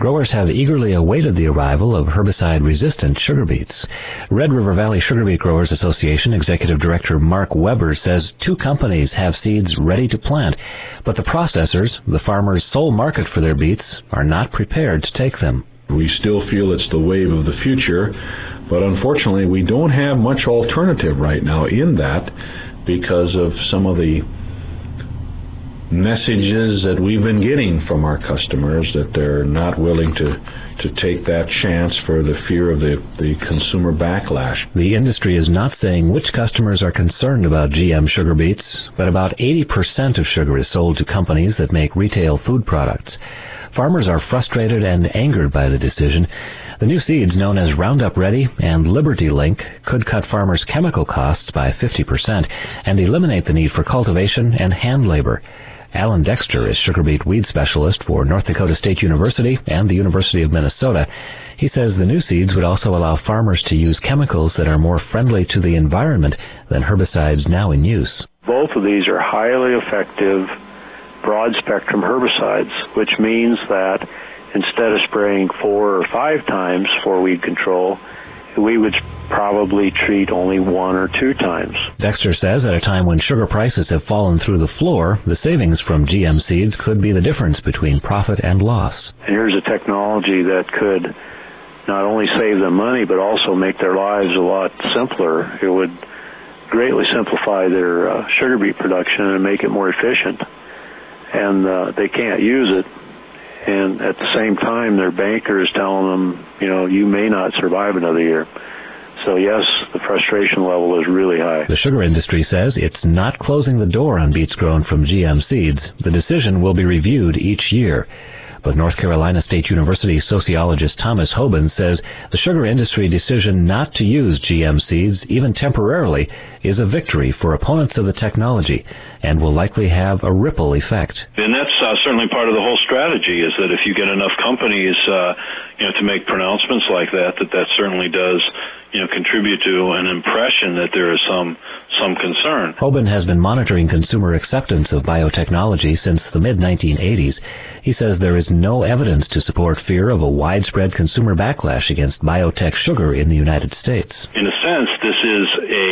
growers have eagerly awaited the arrival of herbicide-resistant sugar beets. Red River Valley Sugar Beet Growers Association Executive Director Mark Weber says 2 companies have seeds ready to plant, but the processors, the farmers' sole market for their beets, are not prepared to take them. We still feel it's the wave of the future, but unfortunately we don't have much alternative right now in that because of some of the messages that we've been getting from our customers that they're not willing to take that chance for the fear of the consumer backlash. The industry is not saying which customers are concerned about GM sugar beets, but about 80% of sugar is sold to companies that make retail food products. Farmers are frustrated and angered by the decision. The new seeds, known as Roundup Ready and Liberty Link, could cut farmers' chemical costs by 50% and eliminate the need for cultivation and hand labor. Alan Dexter is sugar beet weed specialist for North Dakota State University and the University of Minnesota. He says the new seeds would also allow farmers to use chemicals that are more friendly to the environment than herbicides now in use. Both of these are highly effective broad-spectrum herbicides, which means that instead of spraying 4 or 5 times for weed control, we would probably treat only 1 or 2 times. Dexter says at a time when sugar prices have fallen through the floor, the savings from GM seeds could be the difference between profit and loss. And here's a technology that could not only save them money, but also make their lives a lot simpler. It would greatly simplify their sugar beet production and make it more efficient. And they can't use it. And at the same time, their banker is telling them, you may not survive another year. So yes, the frustration level is really high. The sugar industry says it's not closing the door on beets grown from GM seeds. The decision will be reviewed each year. But North Carolina State University sociologist Thomas Hoban says the sugar industry decision not to use GM seeds, even temporarily, is a victory for opponents of the technology and will likely have a ripple effect. And that's certainly part of the whole strategy, is that if you get enough companies to make pronouncements like that certainly does contribute to an impression that there is some concern. Hoban has been monitoring consumer acceptance of biotechnology since the mid-1980s. He says there is no evidence to support fear of a widespread consumer backlash against biotech sugar in the United States. In a sense, this is a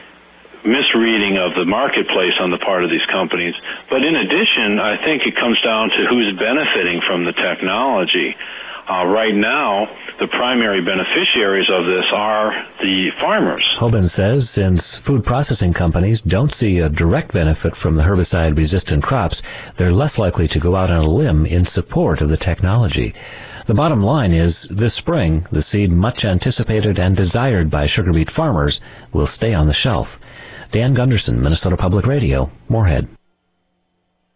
misreading of the marketplace on the part of these companies. But in addition, I think it comes down to who's benefiting from the technology. Right now, the primary beneficiaries of this are the farmers. Hoban says since food processing companies don't see a direct benefit from the herbicide-resistant crops, they're less likely to go out on a limb in support of the technology. The bottom line is, this spring, the seed much anticipated and desired by sugar beet farmers will stay on the shelf. Dan Gunderson, Minnesota Public Radio, Moorhead.